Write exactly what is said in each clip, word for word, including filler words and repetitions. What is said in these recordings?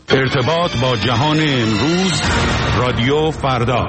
ارتباط با جهان امروز، رادیو فردا.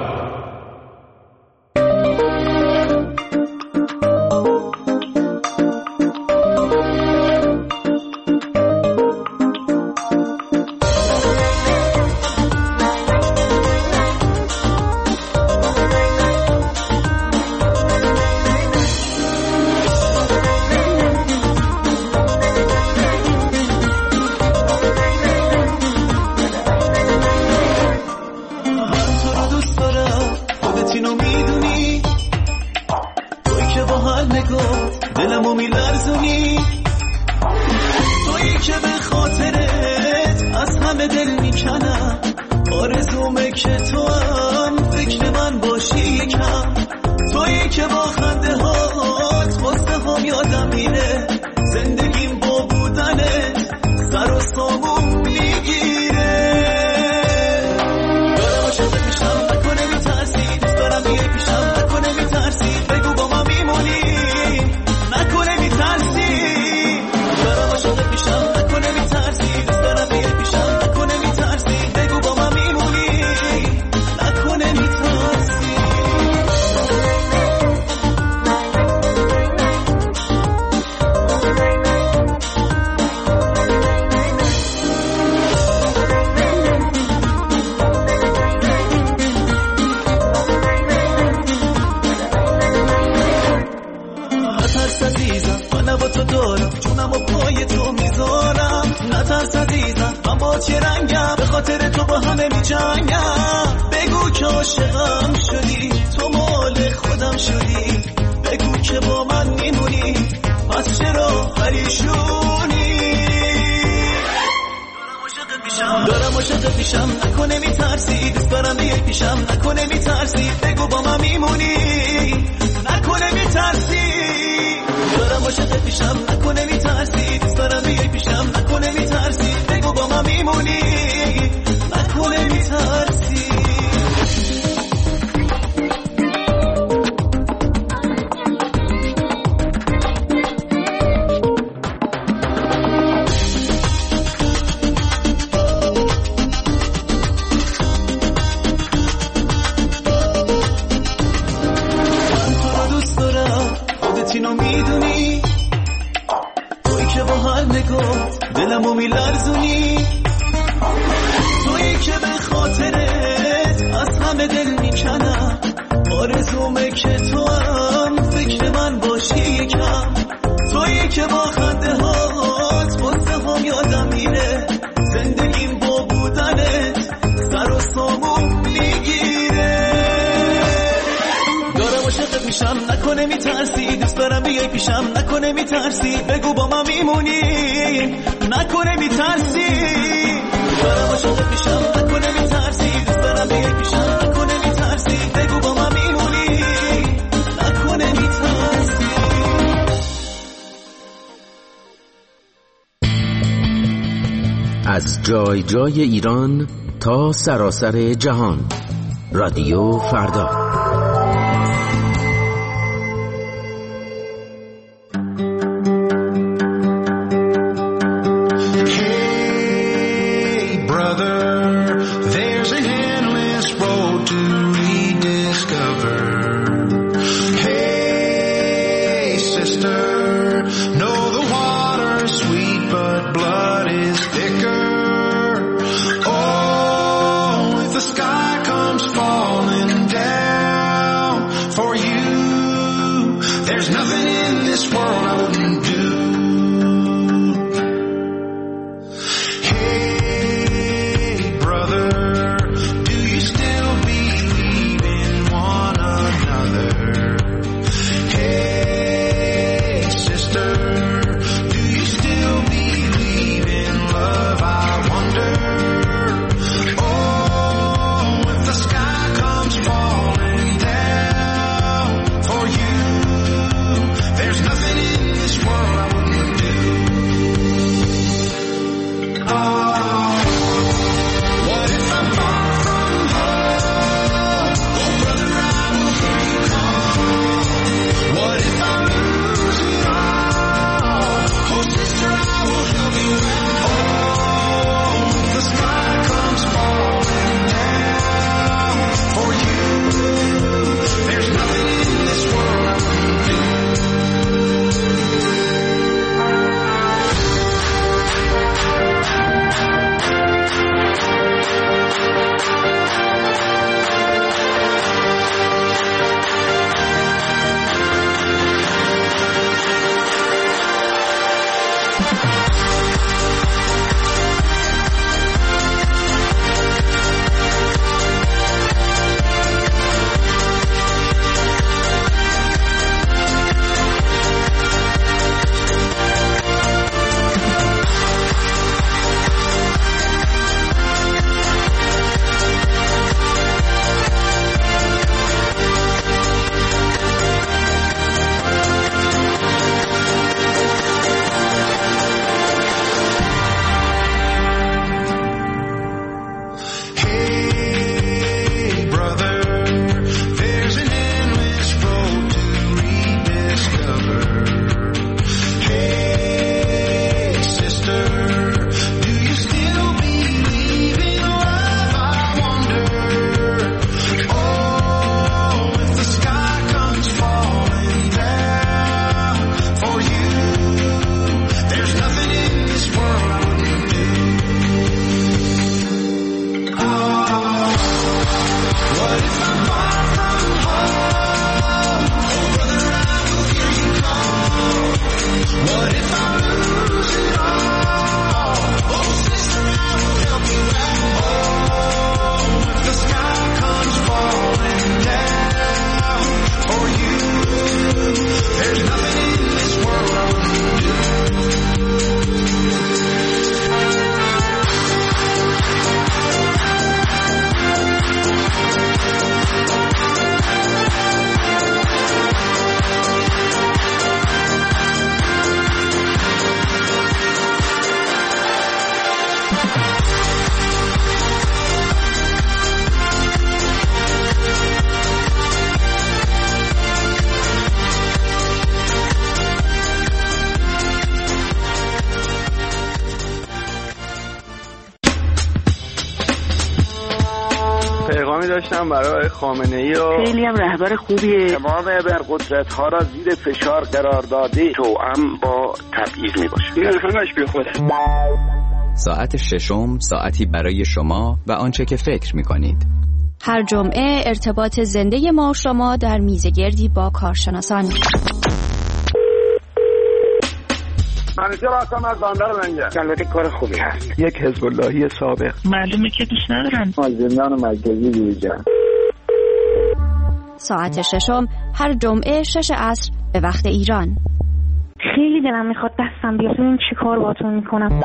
از جای جای ایران تا سراسر جهان، رادیو فردا. پیغامی داشتم برای خامنه‌ای و خیلی هم رهبر خوبیه. تمام ابرقدرت‌ها را زیر فشار قرار داده، توأم با تبعیض میباشه. این همش بی خوده. ساعت ششم ساعتی برای شما و آنچه که فکر می‌کنید. هر جمعه ارتباط زنده ما و شما در میزگردی با کارشناسان. منیجر هستم از بندر منگه. البته کار خوبی هست. یک حزب اللهی سابق. معلومه که دوست ندارن. از زندان مرکزی بیرون. ساعت ششم هر جمعه شش عصر به وقت ایران. خیلی دلم میخواد دستم بیاد ببینم چی کار باهاتون میکنم.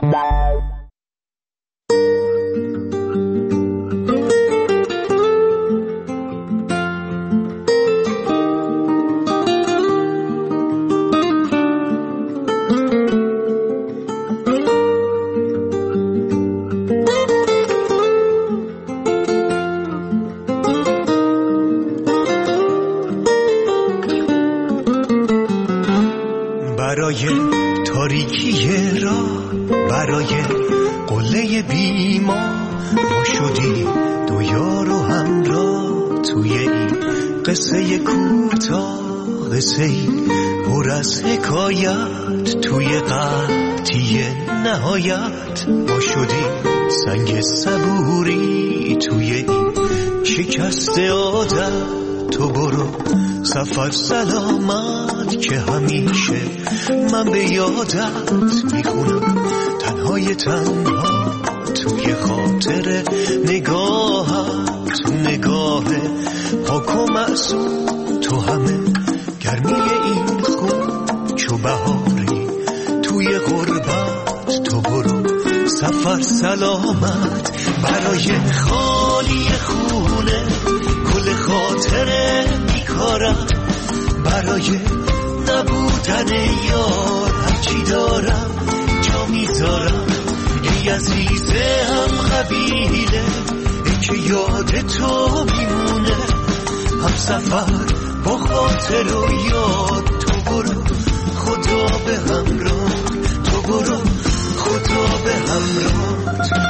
برای تاریکی راه، برای قله بیما ما شدیم دو یار و همراه توی این قصه کوتاه، قصه ای پر از حکایت توی قحطی نهایت ما شدیم سنگ صبوری توی این شکست عادت. تو برو سفر سلامت که همیشه من به یادت میخونم تنهای تنها توی خاطر نگاهت، تو نگاه پاک و معصوم، تو همه گرمی این خون چو بهاری توی غربت. تو برو سفر سلامت برای خالی خونه گل خاطره میکارم، برای نبودن یار هرچی دارم جا میذارم. ای عزیزه هم قبیله ای که یاد تو میمونه، هم سفر با خاطر و یاد. تو برو خدا به همراه، تو برو خدا به همراه.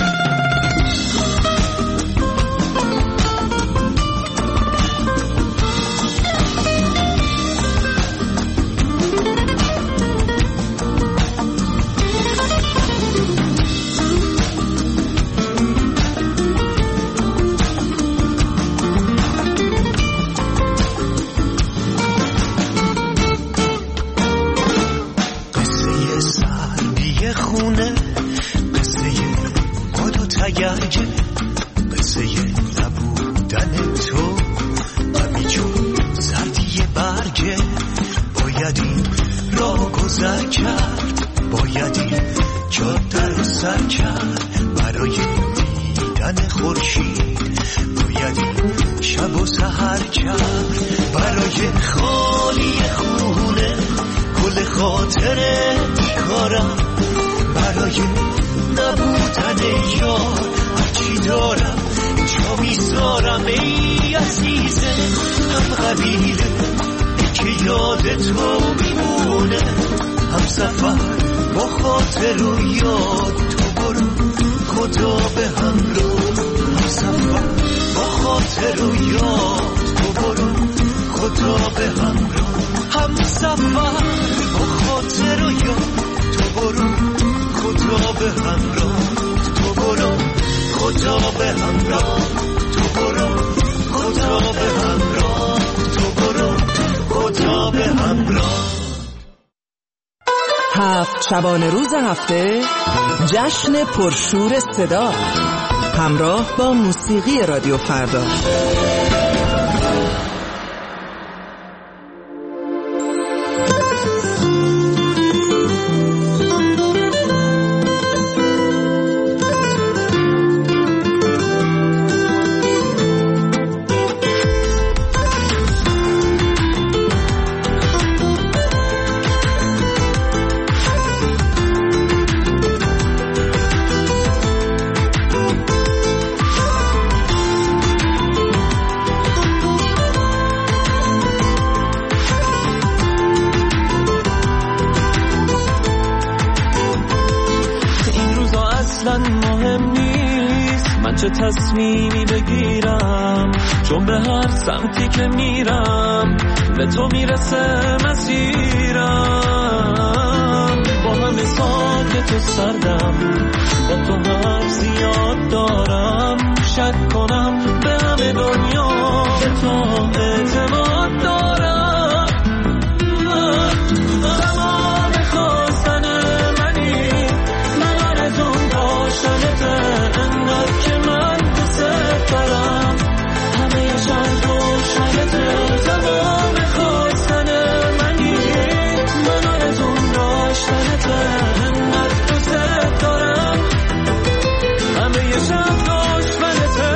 گرجه قصه نبودن تو همیچون سردی برگه. باید این را گذر کرد، باید این جاده رو سر کرد برای دیدن خورشید. باید این شب و سحر کرد برای خالی خونه گل خاطره میکارم، برای نبودن یار هرچی دارم جا میذارم. ای عزیزه هم قبیله که یاد تو میمونه، هم سفر با خاطر و یاد. تو برو خدا به همراه، هم سفر با خاطر و یاد. تو برو خدا به همراه، هم سفر با خاطر و یاد. تو برو خدا به همراه، تو برو خدا به همراه. تو برو خدا به همراه، تو برو خدا به همراه. هفت شبانه روز هفته جشن پرشور صدا همراه با موسیقی رادیو فردا. اصلا مهم نیست من چه تصمیمی بگیرم، چون به هر سمتی که میرم به تو میرسه مسیرم. با همه ساکت و سردم با تو حرف زیاد دارم، شک کنم به همه دنیا به تو اعتماد دارم. تمام خواستن منی من آرزوم داشتنته، انقدر که من دوست دارم همه شب روشنته. تمام خواستن منی من آرزوم داشتنته، انقدر دوست دارم همه شب روشنته.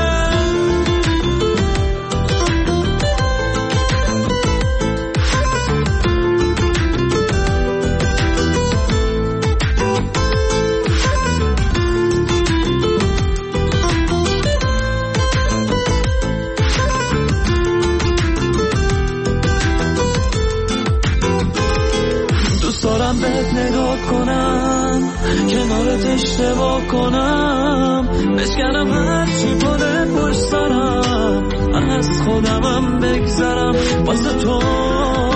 بهت نگاه کنم، کنارت اشتباه کنم، بشکنم هرچی بوده پشت سرم، از خودمم بگذرم واسه تو